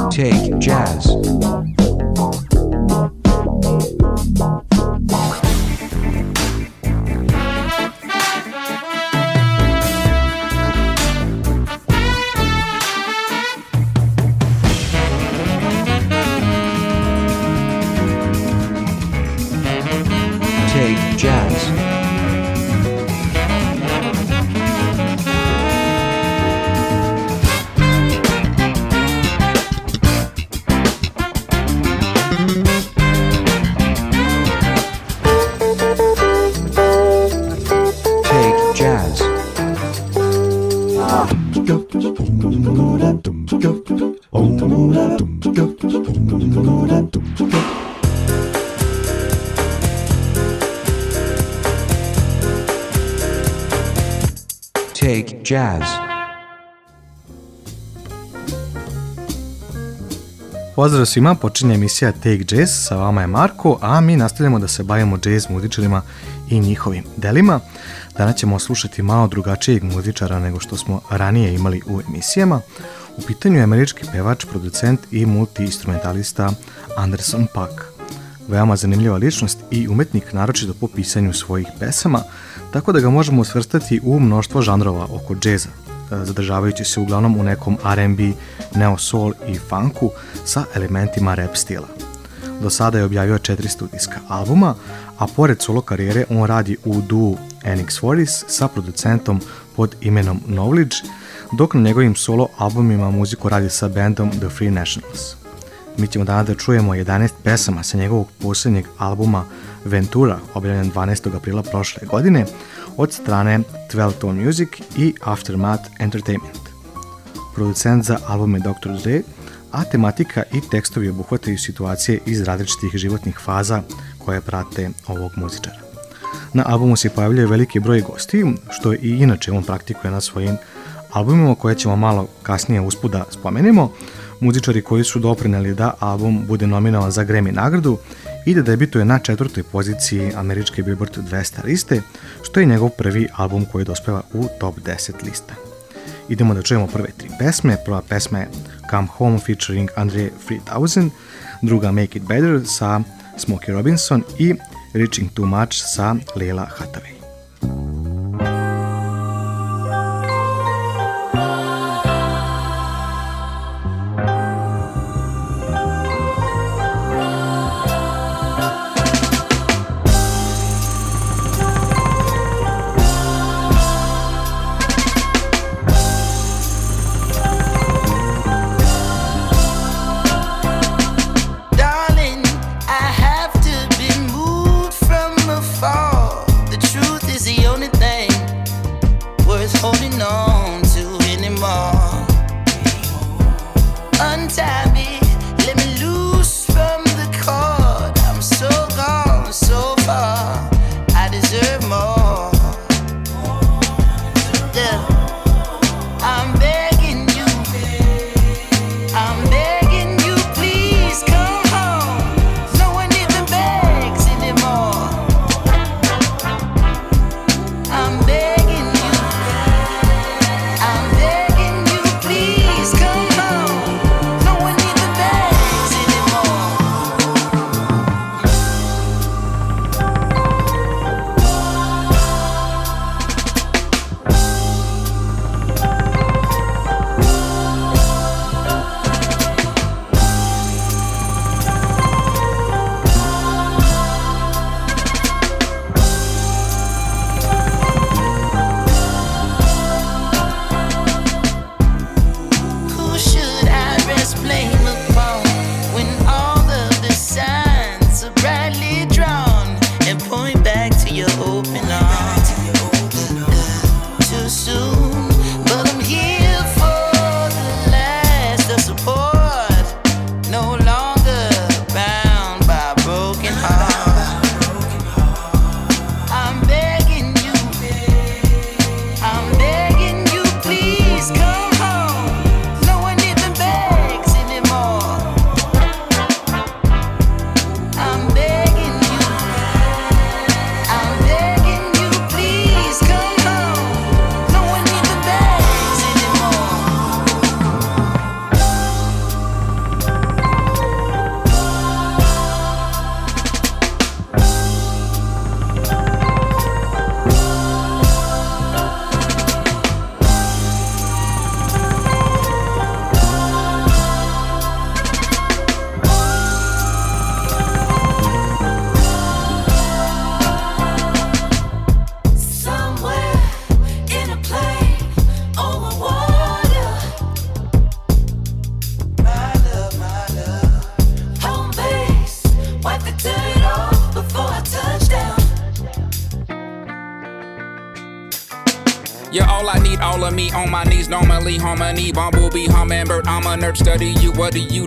Take Jazz. Take Jazz. Take Jazz. Take Jazz. Pozdrav svima, počinje emisija Take Jazz, sa vama je Marko, a mi nastavljamo da se bavimo jazz muzičarima i njihovim delima. Danas ćemo slušati malo drugačijeg muzičara nego što smo ranije imali u emisijama. U pitanju je američki pevač, producent i multi-instrumentalista Anderson .Paak. Veoma zanimljiva ličnost i umetnik, naročito po pisanju svojih pesama, tako da ga možemo svrstati u mnoštvo žanrova oko džeza, zadržavajući se uglavnom u nekom R&B, neo-soul i funku sa elementima rap stila. Do sada je objavio 4 studijska albuma, a pored solo karijere on radi u duu NX40 sa producentom pod imenom Knowledge, dok na njegovim solo albumima muziku radi sa bandom The Free Nationals. Mi ćemo danas da čujemo 11 pesama sa njegovog posljednjeg albuma Ventura, objavljen 12. aprila prošle godine, od strane 12 Tone Music i Aftermath Entertainment. Producent za album je Dr. Dre, a tematika i tekstovi obuhvataju situacije iz različitih životnih faza koje prate ovog muzičara. Na albumu se pojavljuje veliki broj gostiju, što i inače on praktikuje na svojim albumima, koje ćemo malo kasnije usput da spomenemo. Muzičari koji su doprineli da album bude nominovan za Grammy nagradu i da debituje na 4. poziciji američke Billboard 200 liste, što je njegov prvi album koji dospeva u top 10 lista. Idemo da čujemo prve 3 pesme. Prva pesma je Come Home featuring Andre 3000, druga Make It Better sa Smokey Robinson i Reaching Too Much sa Lalah Hathaway. Darling, I have to be moved from afar. The truth of me on my knees, normally harmony, bumblebee, hummingbird. I'm a nerd, study you. What do you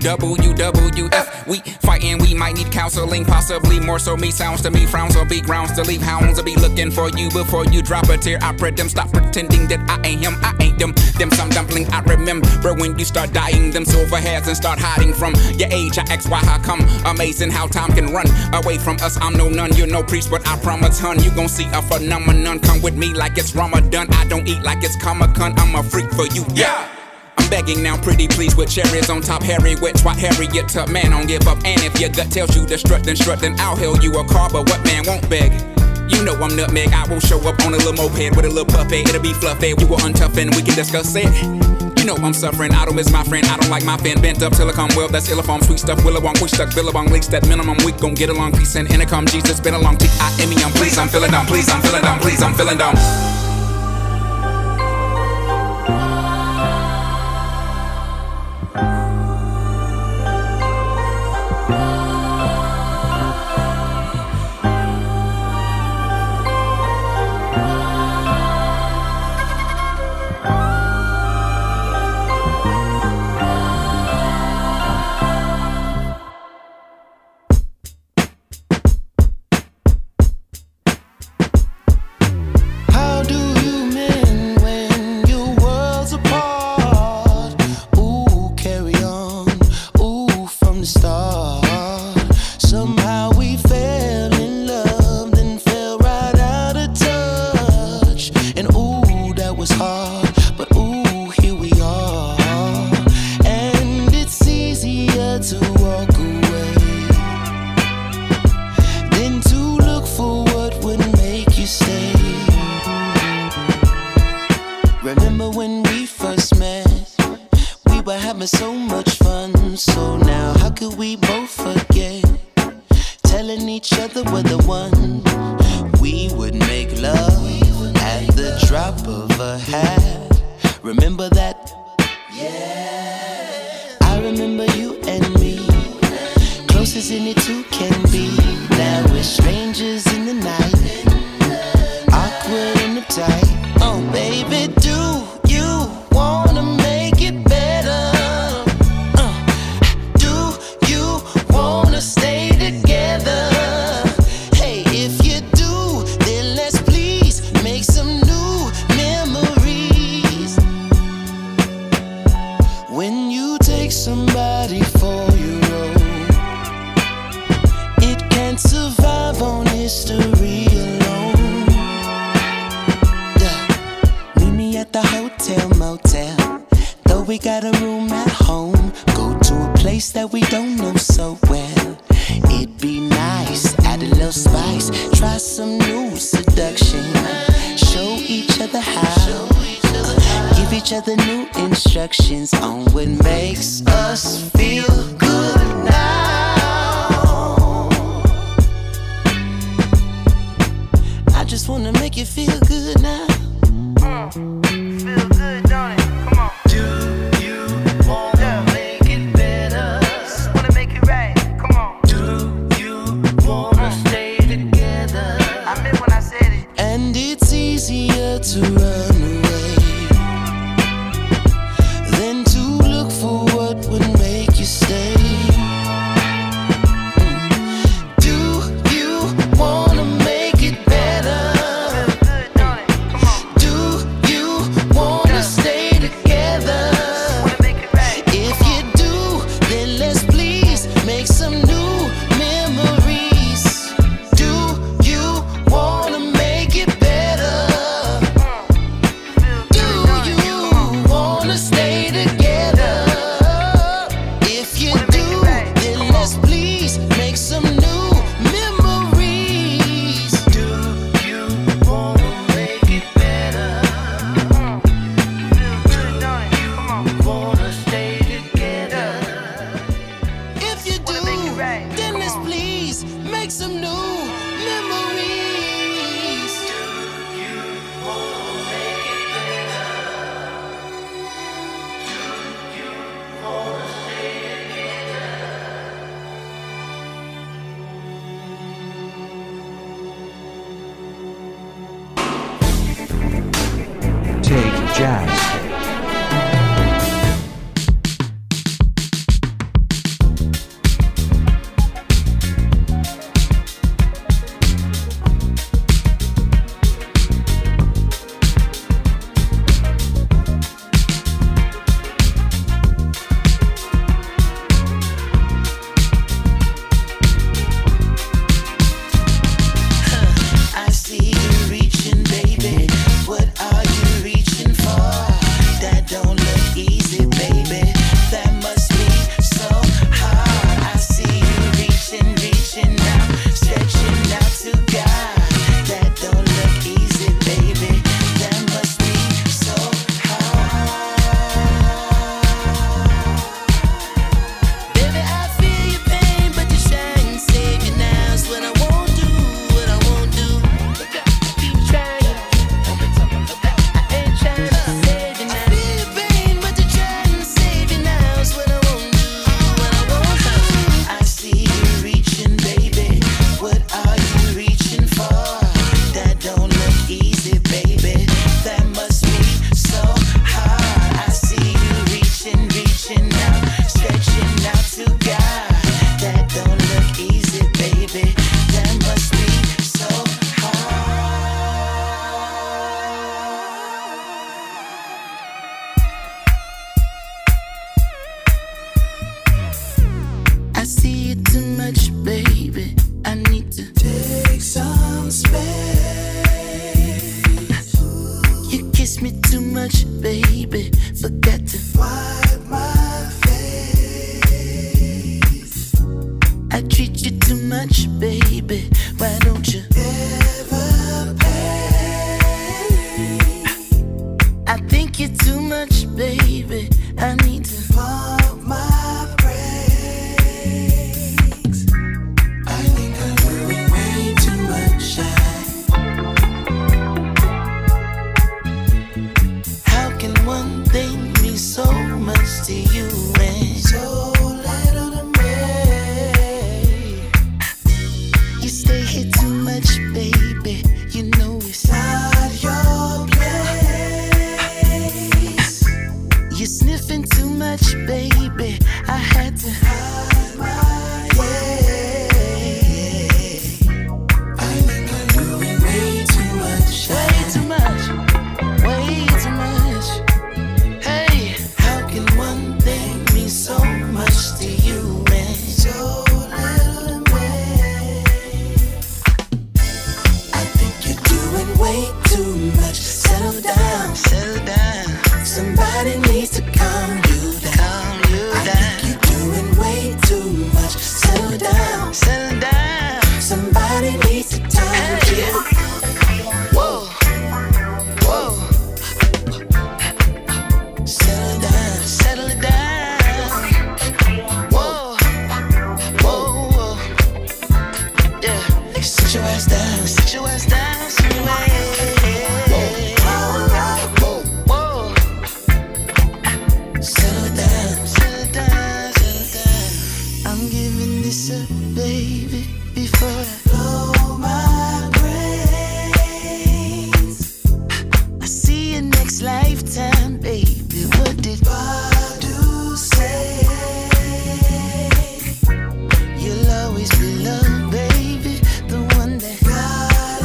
WWF? We fighting, we might need counseling, possibly more so me. Sounds to me, frowns on big grounds to leave hounds to be looking for you before you drop a tear. I pray them stop pretending that I ain't him, I ain't them. Them some dumpling I remember when you start dying them silver hairs and start hiding from your age. I ask why, how come? Amazing how time can run away from us. I'm no nun, you're no priest, but I promise, hun, you gon' see a phenomenon. Come with me like it's Ramadan. I don't eat like it's Comic-Con. I'm a freak for you, yeah. I'm begging now, pretty please, with cherries on top. Harry wet, swat Harriet Tub, man, don't give up. And if your gut tells you to strut, then I'll hail you a car. But what man won't beg? You know I'm nutmeg. I will show up on a little moped with a little puppet. It'll be fluffy. You will untough and we can discuss it. You know I'm suffering. I don't miss my friend. I don't like my fan bent up till I come well. That's illiform, sweet stuff. Willabong, push stuck, billabong, leaks that minimum. We gon' get along. Peace and intercom. Jesus been along. T-I-M-E. I'm please. I'm feeling dumb. Please. I'm feeling dumb. Please. I'm feeling dumb. Stay see it too much, baby. I need to take some space. You kiss me too much, baby. Forgot to wipe my face. I treat you too much, baby. Why don't you ever pay? I think you're too much, baby. I need to pump my brakes. I think I'm doing way too much. How can one thing mean so much to you and so little to me? You stay here too much, baby. You know it's not your place. You're sniffing too much, baby. I had to hide my way. I think I'm doing way too much. Way too much. Way too much. Hey, how can one thing mean so much to you and so little to me? I think you're doing way too much. Settle down, settle down. Somebody needs to calm you down. Calm you down. I think you're doing way too much. Settle down, settle down. Somebody needs to tell you. Whoa, whoa. Settle down, settle it down. Whoa, whoa, whoa. Yeah, sit your ass down, sit your ass down somewhere. Whoa, whoa. Settle down, settle down, settle down. I'm giving this up, baby, before I blow my brains. I see you next lifetime, baby. What did Badu say? You'll always be loved, baby, the one that got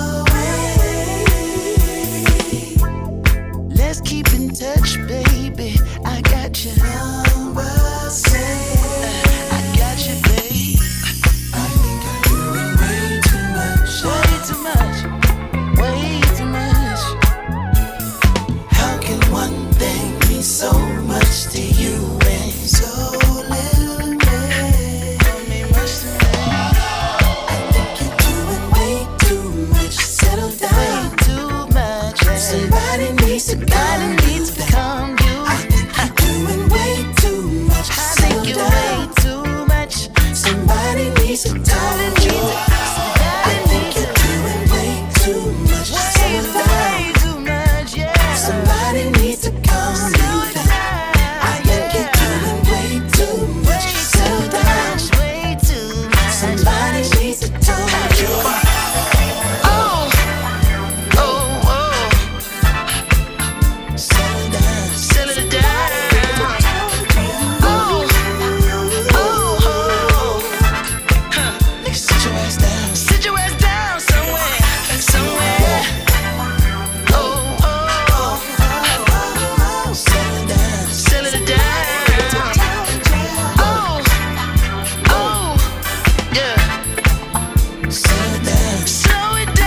away. Let's keep in touch, baby. I got your number saved. I got you, babe. I think I'm doing way too much. Way too much. Way too much. How can one thing mean so much to you and so little to me? Don't mean much to me. I think you're doing way too much. Settle down. Way too much. Somebody needs to calm you. I think you're doing way too much. I think you're way too much. Somebody needs to tell you. I think you're doing way too much. Settle down. Somebody needs to calm you down. I think you're doing way too much. Settle down. Somebody needs to tell you. Oh, oh, oh. Settle down, settle down. Oh, oh, oh. Huh. Sit your ass down. Sit your ass down somewhere, somewhere. Oh, oh, oh. Settle down, settle down. Oh, oh, yeah. Settle down, slow it down.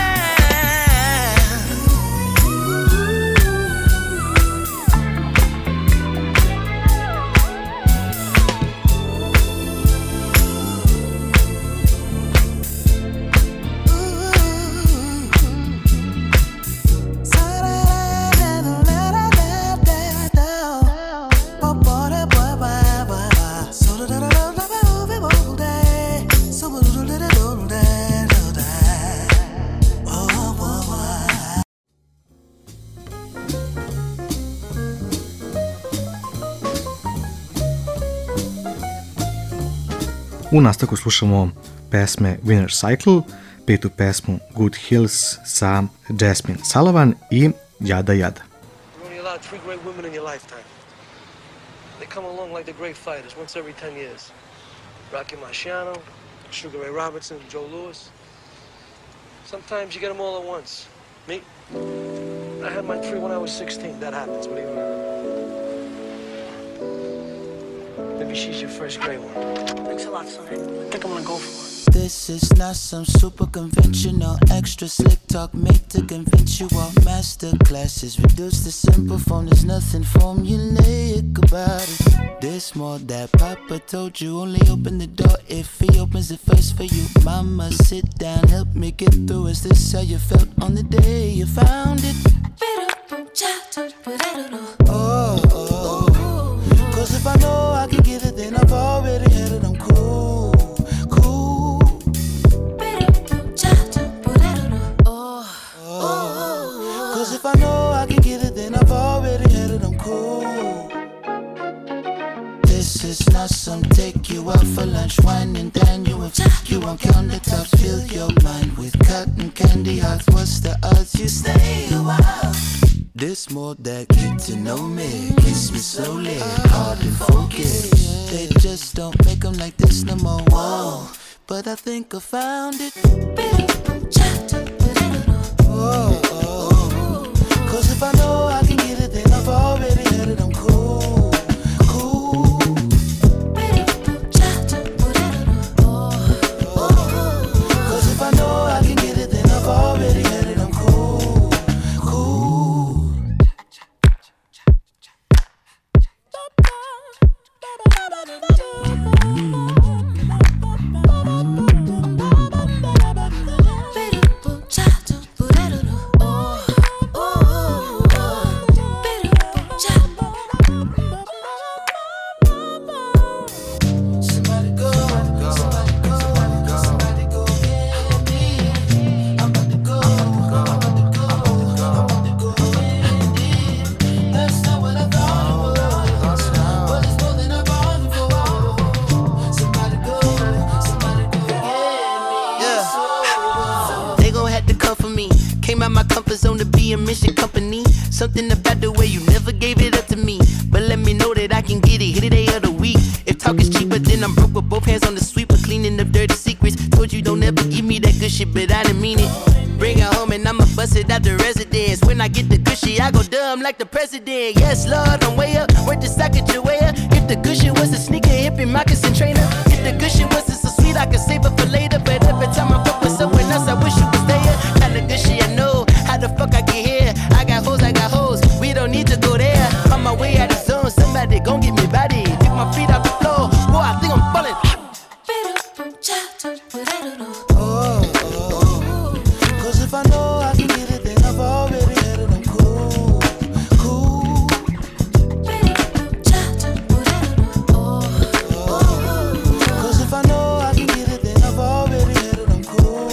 U nastavku slušamo pesme Winner Cycle, petu pesmu Good Hills sa Jasmine Sullivan i Jada Jada. You're only allowed 3 great women in your lifetime. They come along like the great fighters once every 10 years. Rocky Marciano, Sugar Ray Robinson, Joe Louis. Sometimes you get them all at once. Me, I had mine 3 when I was 16. That happens. What do you know? Maybe she's your first grade one. Thanks a lot, son. I think I'm gonna go for it. This is not some super conventional extra slick talk made to convince you all. Master classes reduced to simple form. There's nothing formulaic about it. This more that Papa told you. Only open the door if he opens it first for you. Mama, sit down, help me get through. Is this how you felt on the day you found it? Oh, oh. Cause if I know I can get it, then I've already had it. I'm cool, cool. Oh. Cause if I know I can get it, then I've already had it. I'm cool. This is not some take you out for lunch, wine and dine you and fuck you on countertops. Fill your mind with cotton candy hearts. What's the odds you stay a while? This more that get to know me. Kiss me slowly, hard and focused. They just don't make them like this no more. Whoa, but I think I found it. Oh, oh. Cause if I know I can get it, then I've already had it. I'm cool, cool. Cause if I know I can get it, then I've already had it. I'm cool, cool. Somebody go, somebody go, somebody go get me. I'm about to go, I'm about to go, I'm about to go get it. That's not what I thought it was, but it's more than I bargained for. Somebody go get me. Yeah. They gon' have to come for me. Came out my comfort zone to be a mission company. Something about the way you never gave it up to me. But let me know that I can get it, hit it day of the week. If talk is cheaper, then I'm broke with both hands on the sweeper, cleaning up dirty secrets. Told you don't ever give me that good shit, but I didn't mean it. Bring it home and I'ma bust it out the residence. When I get the good shit, I go dumb like the president. Yes, Lord, I'm way up. Worth the socket your way up. If the good shit was a sneaker, hippie, moccasin trainer. If the good shit wasn't so sweet, I could save it for later. But every time I fuck with someone else, I wish you was there. Kinda good shit I know. How the fuck I get here? I got hoes. We don't need to go there. On my way out of zone, somebody gon' get me body. Pick my feet off the floor. Boy, I think I'm falling. Oh, oh. Cause if I know I can get it, then I've already had it. I'm cool, cool. Cause if I know I can get it, then I've already had it. I'm cool.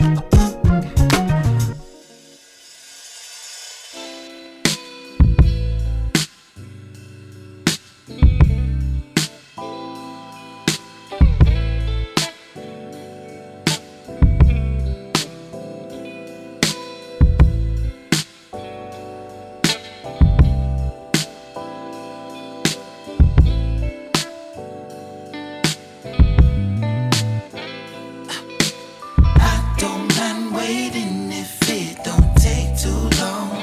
I don't mind waiting if it don't take too long.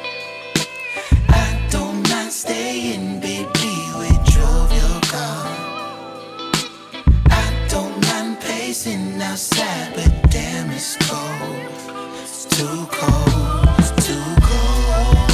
I don't mind staying, baby, we drove your car. I don't mind pacing outside, but damn, it's cold. It's too cold, it's too cold.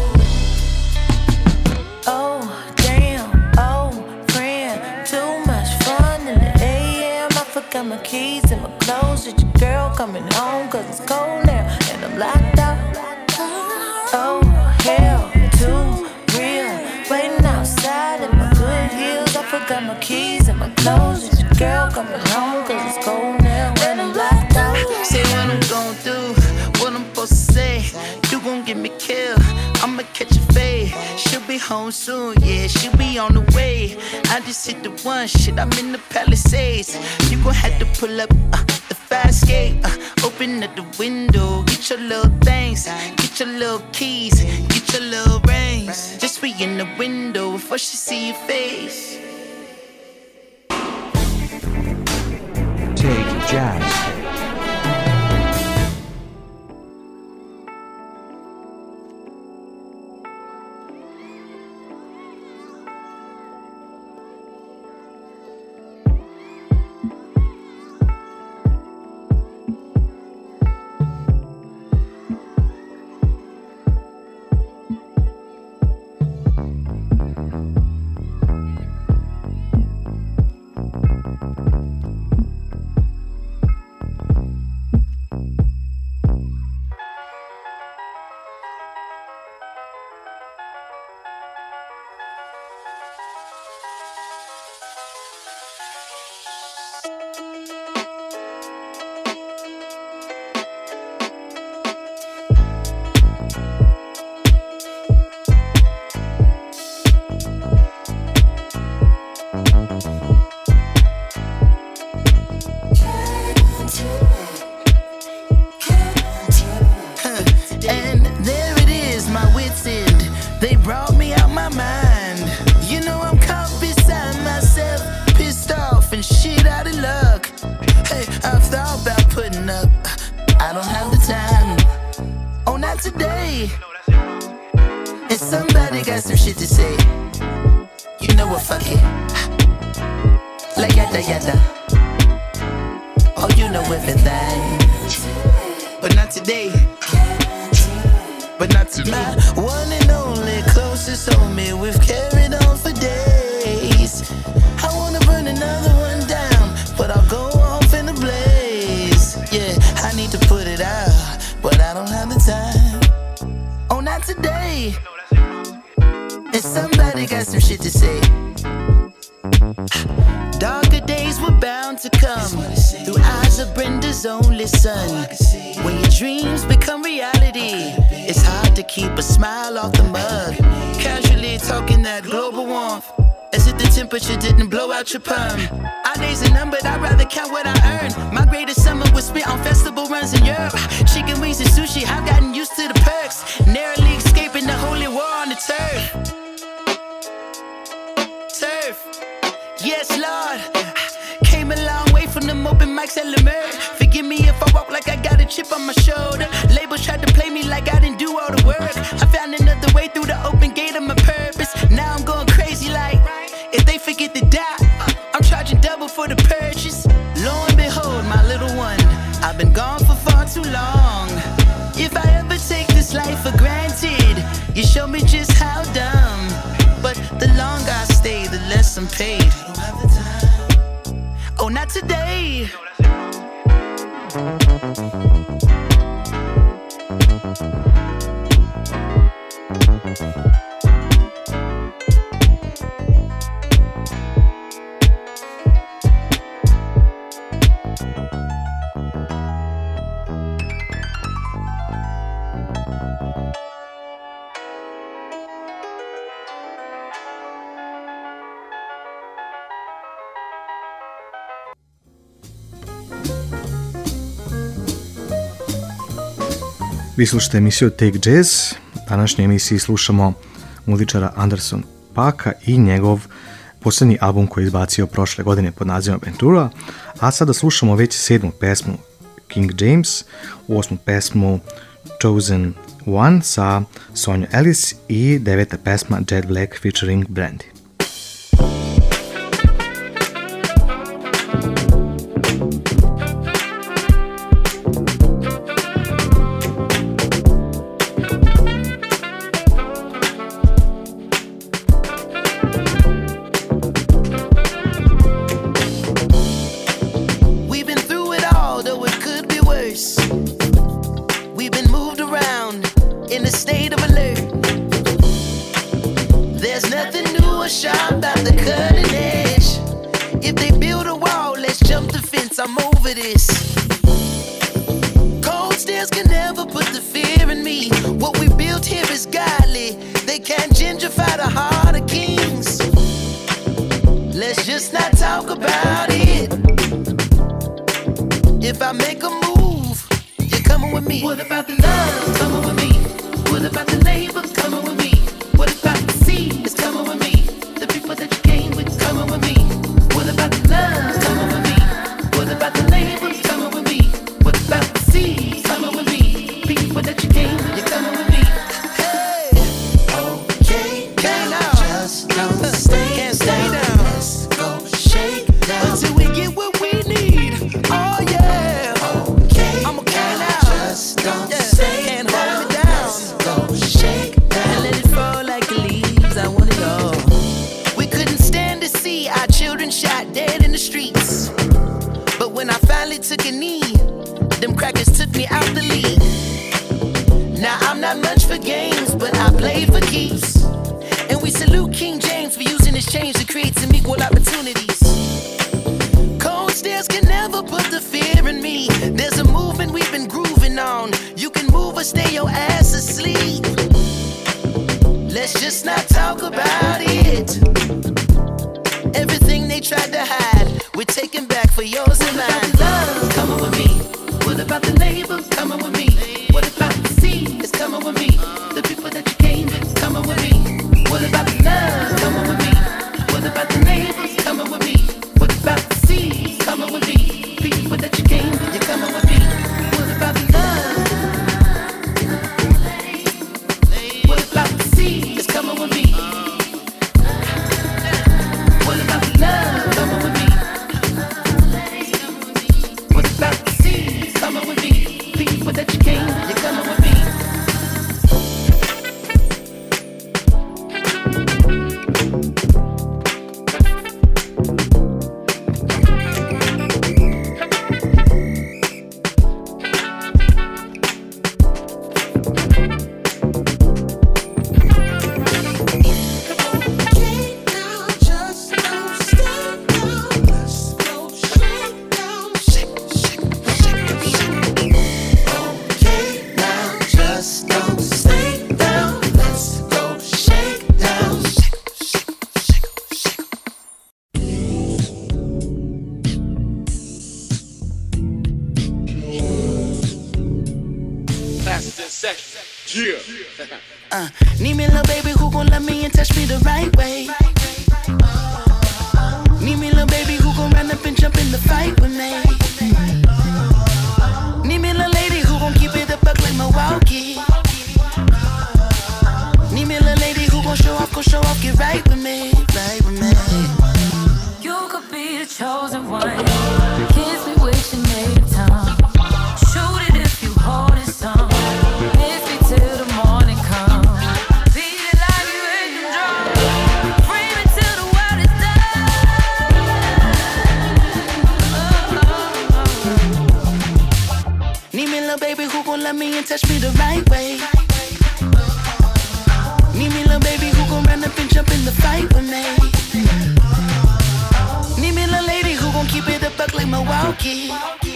Oh, damn, oh, friend, too much fun in the AM. I forgot my keys and my clothes. With your girl coming home, cause it's cold now, and I'm locked out. Oh, hell, too real. Waiting outside in my good heels. I forgot my keys and my clothes. With your girl coming home, cause it's cold now, and I'm locked out. Say what I'm gon' do, what I'm supposed to say. You gon' get me killed, I'ma catch a fade. She'll be home soon, yeah, she'll be on the way. I just hit the one, shit, I'm in the Palisades. You gon' have to pull up the fire escape. Open up the window, get your little things, get your little keys, get your little rings. Just be in the window before she see your face. Take Jazz. yada. Oh, you know everything. But not today. But not tonight. One and only closest homie, we've carried on for days. I wanna burn another one down, but I'll go off in a blaze. Yeah, I need to put it out, but I don't have the time. Oh, not today. And somebody got some shit to say. Darker days were bound to come through eyes of Brenda's only son. When your dreams become reality, it's hard to keep a smile off the mug. Casually talking that global warmth, as if the temperature didn't blow out your perm. Our days are numbered, I'd rather count what I earn. My greatest summer was spent on festival runs in Europe. Chicken wings and sushi, I've gotten used to the perks. Narrowly escaping the holy war on the turf. Yes, Lord. Came a long way from them open mics at Lemer. Forgive me if I walk like I got a chip on my shoulder. Labels tried to play me like I didn't do all the work. I found another way through the open gate of my purpose. Now I'm going crazy like, if they forget to die, I'm charging double for the purchase. Lo and behold, my little one, I've been gone for far too long. If I ever take this life for granted, you show me just how dumb. But the longer I stay, the less I'm paid. I don't have the time. Oh, not today. Vi slušate emisiju Take Jazz. U današnjoj emisiji slušamo muzičara Anderson Paaka i njegov posljednji album koji je izbacio prošle godine pod nazivom Ventura, a sada slušamo već 7. pesmu King James, 8. pesmu Chosen One sa Sonja Ellis i 9. pesma Jet Black featuring Brandy. Need me a little baby who gon' love me and touch me the right way. Need me a little baby who gon' run up and jump in the fight with me. Need me a little lady who gon' keep it a buck like Milwaukee. Need me a little lady who gon' show off, get right with me, right with me. You could be the chosen one. Kiss me with your native tongue. Shoot it if you hold it some. Miss me till the morning comes. Beat it like you ain't drunk. Free me till the world is done. Need me a little baby who gon' love me and touch me the right way. Need me a little baby who gon' run up and jump in the fight with me. Need me a little lady who gon' keep it a buck like Milwaukee.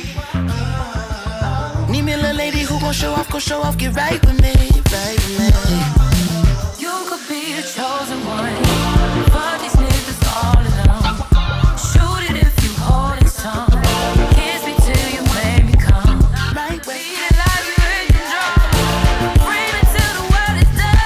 Need me a little lady who gon' show off, get right with me, right with me. You could be the chosen one. Fuck these niggas all alone. Shoot it if you hold it some. Kiss me till you make me come. Right way. Beat it like you ain't drunk. Free me till the world is done.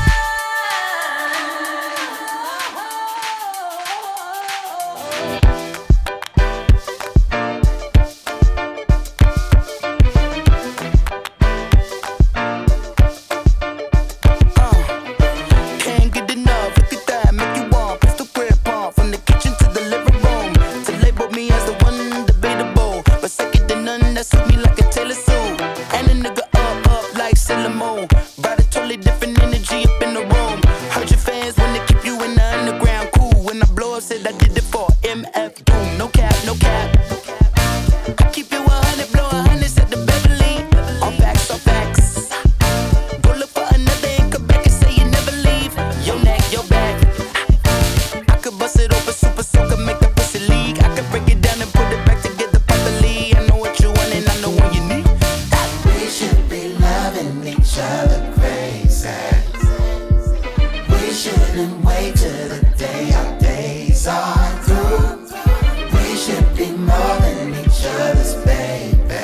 Can't get enough, look at that, make you want. Pistol grip on, from the kitchen to the living room. To label me as the one debatable, but second to none, that suit me like a Taylor suit. And a nigga up like Sailor Moon. Brought a totally different energy up in the room. Heard your fans when they keep you in the underground. Cool, when I blow up, said I did it for MF Doom. No cap, no cap. I keep it 100, blow 100, set the Beverly. On facts, on facts. Go look for another and come back and say you never leave. Your neck, your back. I could bust it open super soaker, make the pussy leak. I could break it down and put it back together properly. I know what you want and I know what you need. We should be loving each other crazy. We shouldn't wait till the day our days are through. We should be more than each other's baby.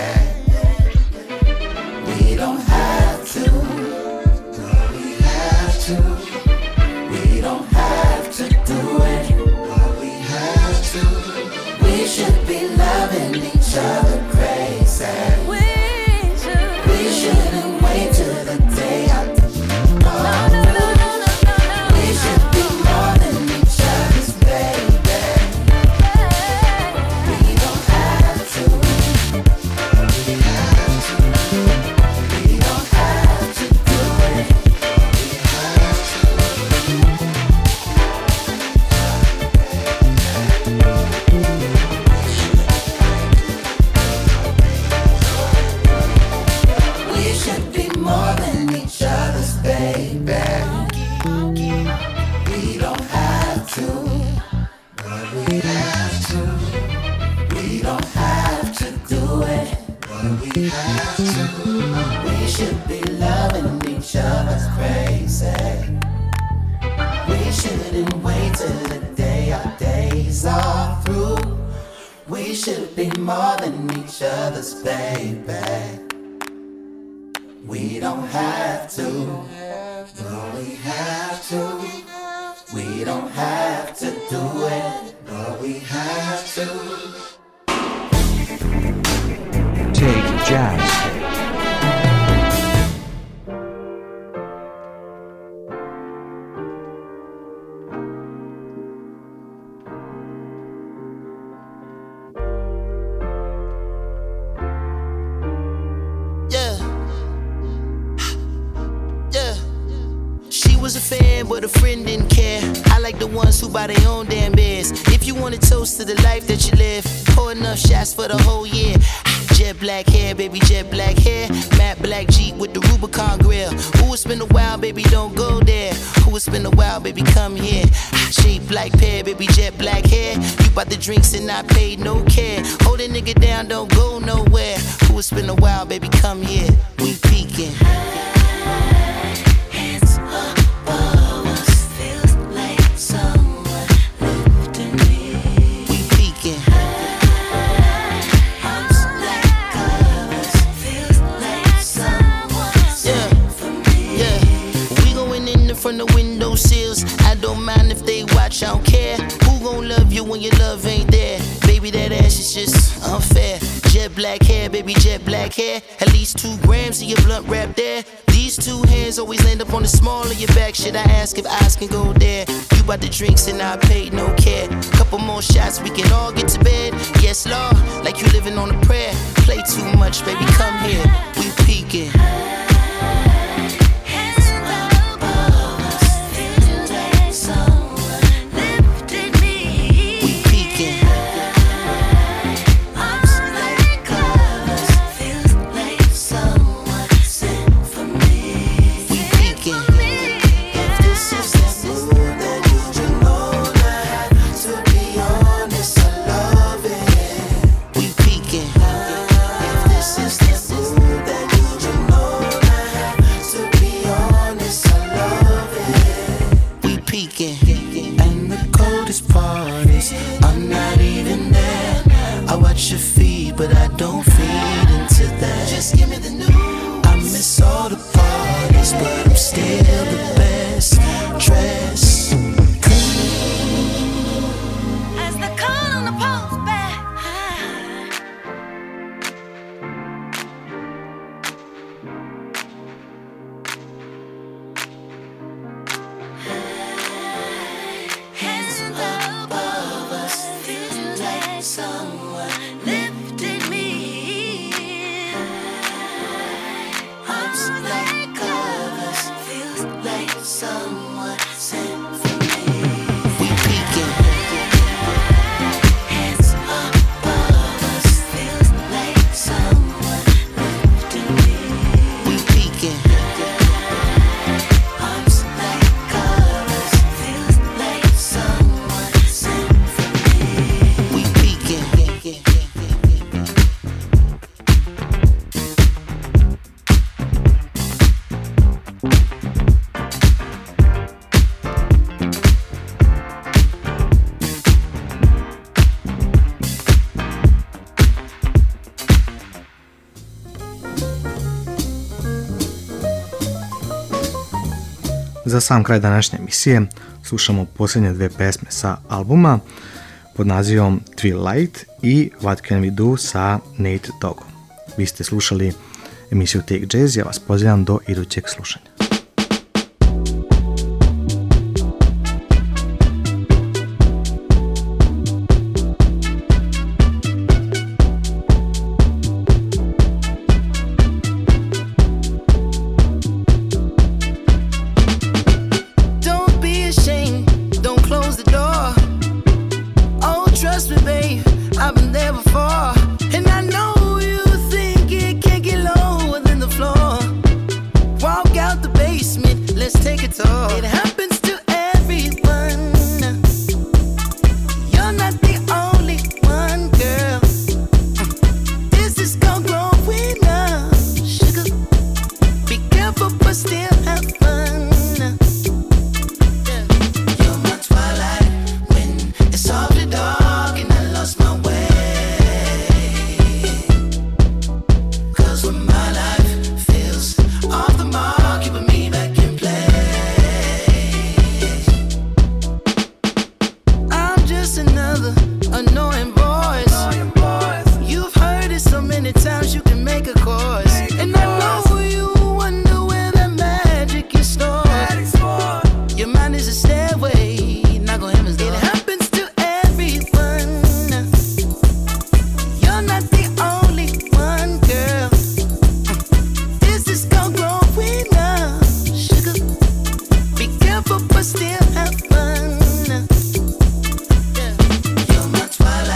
We don't have to, but we have to. We don't have to do it, but we have to. We should be loving each other crazy. We shouldn't wait till the day after. We should be more than each other's baby. We don't have to, but we have to. We don't have to do it, but we have to. We should be more than each other's baby. We don't have to, but we have to. We don't have to do it, but we have to. We should be loving each other's crazy. We shouldn't wait till the day our days are through. We should be more than each other's baby. We don't have to, but we have to. We don't have to do it, but we have to. Take Jazz. Was a fan, but a friend didn't care. I like the ones who buy their own damn beers. If you want to toast to the life that you live, pour enough shots for the whole year. Jet black hair, baby, jet black hair. Matte black Jeep with the Rubicon grill. Ooh, it's been a while, baby, don't go there. Ooh, it's been a while, baby, come here. Shaped like pear, baby, jet black hair. You bought the drinks and I paid no care. Hold a nigga down, don't go nowhere. Ooh, it's been a while, baby, come here. We peeking. much, I don't care. Who gon' love you when your love ain't there? Baby, that ass is just unfair. Jet black hair, baby, jet black hair. At least 2 grams of your blunt wrap there. These 2 hands always land up on the small of your back. Should I ask if eyes can go there? You bout the drinks and I paid no care. Couple more shots, we can all get to bed. Yes, Lord, like you living on a prayer. Play too much, baby, come here. We peeking. And the coldest part is I'm not even there. I watch your feed, but I don't feed into that. Just give me the news. I miss all the parties, but I'm still the best dressed. As the cold on the post back. Hands above us, feels like someone lifted me. Arms like covers, feels like someone sent for me. We peeking. Hands above us, feels like someone lifted me. We peeking. Arms like covers, feels like someone sent for me. We peeking. Za sam kraj današnje emisije slušamo posljednje 2 pesme sa albuma pod nazivom Twilight i What Can We Do sa Nate Doggom. Vi ste slušali emisiju Take Jazz, ja vas pozivam do idućeg slušanja. Don't be ashamed, don't close the door. Oh, trust me, babe, I've been there before. And I know you think it can't get lower than the floor. Walk out the basement, let's take a tour. It happens to everyone. You're not the only one, girl. This is gonna grow up, sugar. Be careful, but still have fun. You're my twilight when it's awfully dark and I lost my way. 'Cause when my life feels off the mark, you put me back in place. I'm just another annoying voice. You've heard it so many times you can make a chorus. And I know you wonder where that magic is stored. Your mind is a stairway, knock on heaven's door. It happens to everyone. You're not the only one, girl. This is gonna grow enough, sugar. Be careful, but still have fun. You're my twilight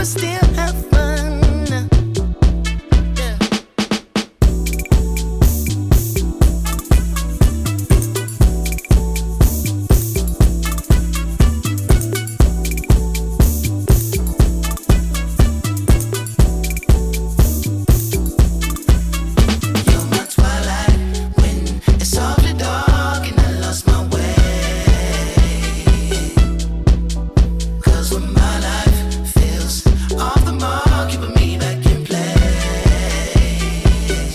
still have fun. Yeah. You're my twilight when it's softly dark and I lost my way. 'Cause when my life feels off the mark, you put me back in place.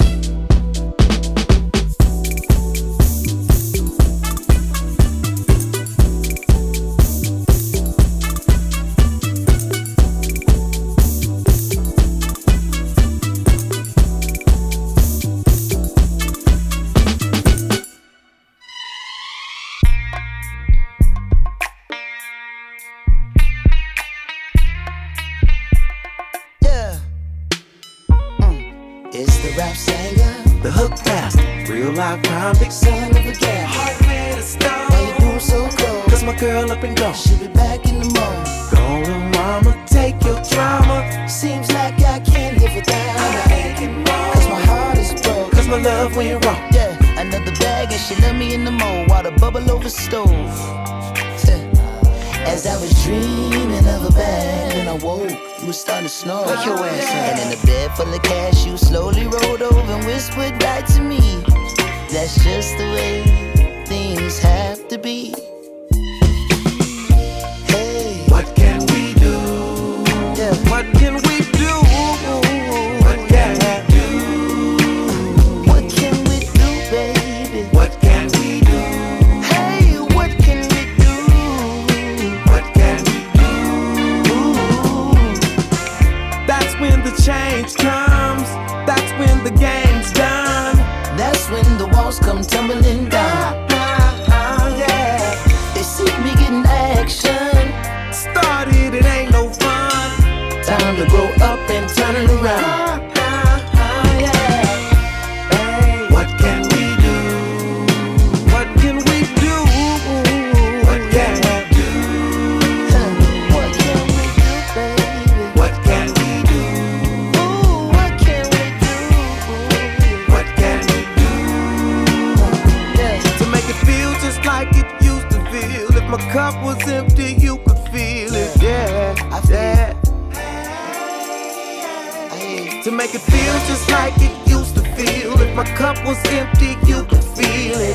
Yeah. It's the rap singer, The hook master, real life crime, big son of a gas. heart made of stone. Why you doing so cold? Cause my girl up and gone. She'll be back in the morning. Gone, little mama, take your drama. Seems like I can't live without I'm her. aching more. 'Cause my heart is broke. Cause my love went wrong. Yeah, another bag and she left me in the mold while the bubble over stove. As I was dreaming of a bag and I woke, it was starting to snow. Wake your ass up. And in a bed full of cash, you slowly rolled over and whispered right to me. That's just the way things have to be. Hey, What can we do? yeah. What can we do? What can we do? What can we do, baby? What can we do? Hey, what can we do? What can we do? That's when the change comes. That's when the game's done. That's when the walls come tumbling down. Yeah. They see me getting action. Started, it ain't no fun. Time to grow up and turn it around. What can we do? What can we do? What can we do? What can we do, baby? What can we do? Ooh, what can we do? What can we do? Yeah. To make it feel just like it used to feel. If my cup was empty, you could feel it. Yeah, I feel yeah. Hey, To make it feel just like it used to feel. If my cup was empty, you could feel it.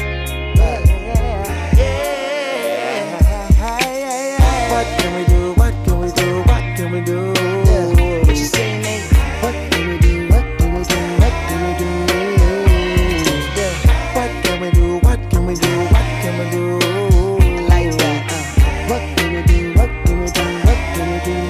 What can we do? What can we do? What can we do? yeah. What you say, Nate? What can we do? What can we do? What can we do? Yeah. What can we do? What can we do? What can we do? Like that. What can we do? What can we do? What can we do?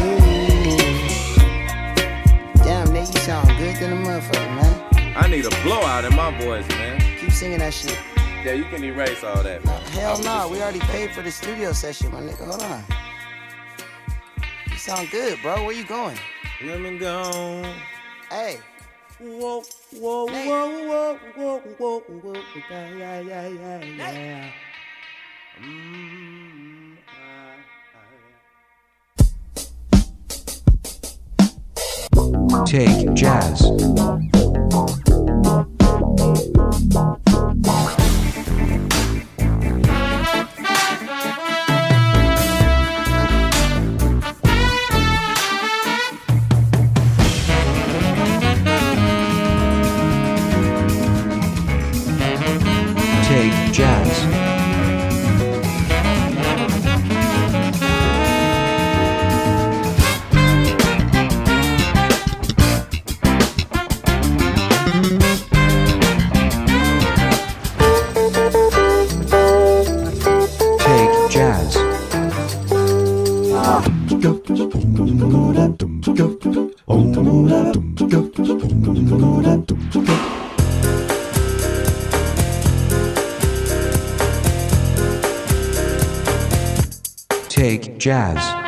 Damn, Nate, you sound good than a motherfucker, man. I need a blowout in my voice, man. Keep singing that shit. Yeah, you can erase all that, man. Hell no, we already paid for the studio session, my nigga. Hold on. You sound good, bro. Where you going? Let me go. Hey, Whoa, whoa, Nate. whoa, whoa, whoa, whoa, whoa, yeah, yeah, yeah, yeah. Take Jazz. Take Jazz. Take Jazz. Take Jazz.